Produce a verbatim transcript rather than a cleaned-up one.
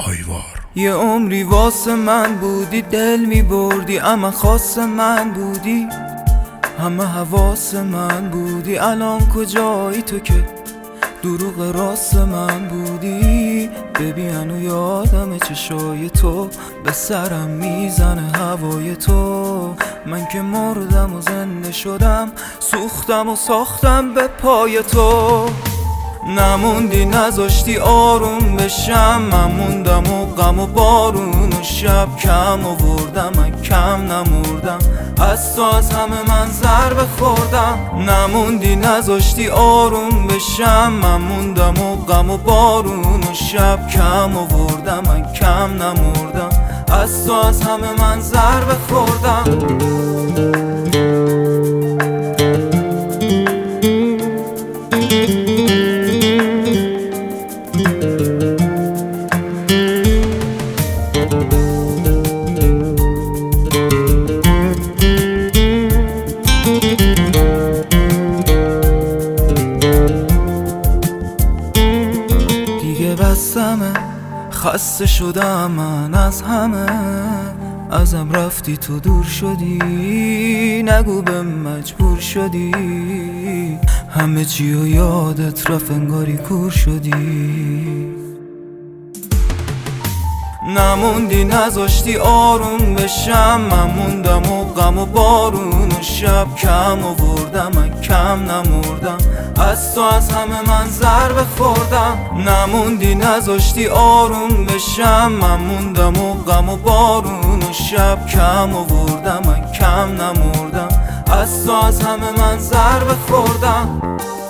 آیوار. یه عمری واسه من بودی، دل می بردی، اما خاص من بودی، همه حواس من بودی. الان کجایی تو که دروغ راست من بودی؟ ببین هنو یادم چشای تو به سرم میزنه هوای تو. من که مردم و زنده شدم، سوختم و ساختم به پای تو. نموندی نذاشتی آروم بشم، من موندم و غم و بارون و شب کم آوردم، من کم نمردم از تو، از همه من ضربه خوردم. نموندی نذاشتی آروم بشم، من موندم و غم و بارون و شب کم آوردم، من کم نمردم از تو، از همه من ضربه خوردم. دیگه بسمه، خسته شدم من از همه، ازم رفتی تو دور شدی، نگو به مجبور شدی، همه چی و یادت رفت انگاری کور شدی. نموندی نذاشتی آروم بشم، من موندم و غم و بارون و شب کم آوردم، من کم نمردم از تو، از همه من ضربه خوردم. نموندی نذاشتی آروم بشم، من موندم و غم و بارون و شب کم آوردم، من کم نمردم از تو، از همه من ضربه خوردم.